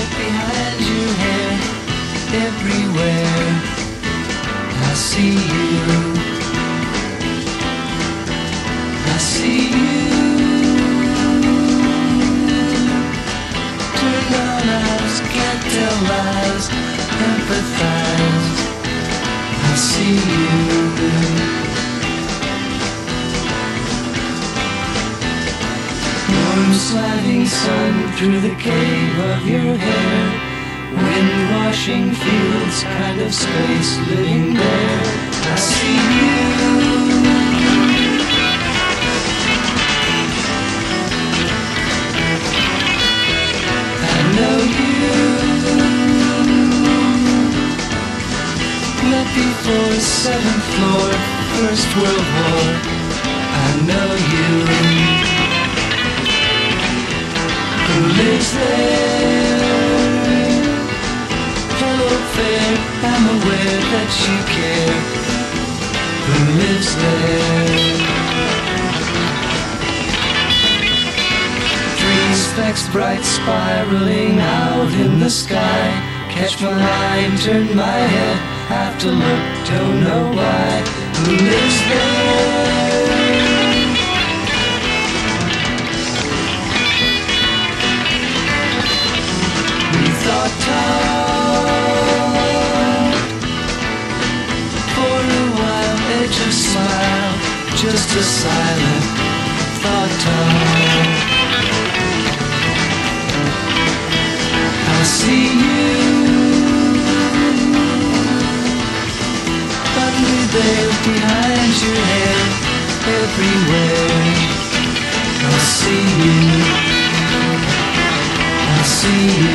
behind your hair, everywhere. I see you. I see you. Turn on eyes, can't tell lies, empathize. I see you. Warm slanting sun through the cave of your hair, wind washing fields, kind of space living there. I see you. I know you. Met before 7th floor, First World War. I know you. Who lives there? Hello fair, I'm aware that you care. Who lives there? 3 specks bright spiraling out in the sky. Catch my eye, turn my head, have to look, don't know why. Who lives there? Thought talk for a while, edge of smile, just a silent thought talk. I see you under there, behind your head, everywhere. I see you. I see you.